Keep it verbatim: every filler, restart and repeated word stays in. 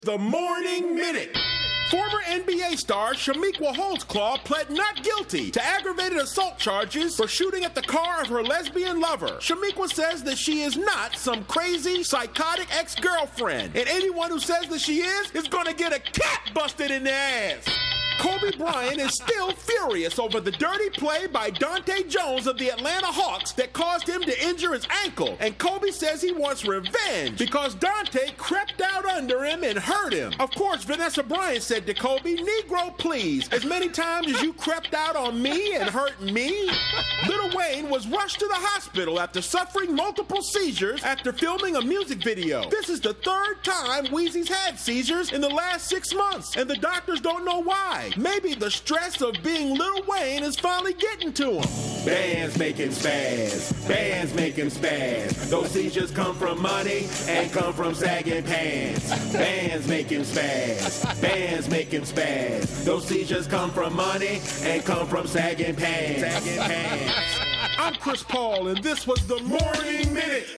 The Morning Minute. Former N B A star Shamiqua Holdsclaw pled not guilty to aggravated assault charges for shooting at the car of her lesbian lover. Shamiqua says that she is not some crazy, psychotic ex-girlfriend, and anyone who says that she is is gonna get a cat busted in the ass. Kobe Bryant is still furious over the dirty play by Dante Jones of the Atlanta Hawks that caused him to injure his ankle. And Kobe says he wants revenge because Dante crept out under him and hurt him. Of course, Vanessa Bryant said to Kobe, "Negro, please, as many times as you crept out on me and hurt me." Lil Wayne was rushed to the hospital after suffering multiple seizures after filming a music video. This is the third time Weezy's had seizures in the last six months, and the doctors don't know why. Maybe the stress of being Lil Wayne is finally getting to him. Bands make him spaz, bands make him spaz. Those seizures come from money and come from sagging pants. Bands make him spaz, bands make him spaz. Those seizures come from money and come from sagging pants. Sagging pants. I'm Chris Paul, and this was the Morning Minute.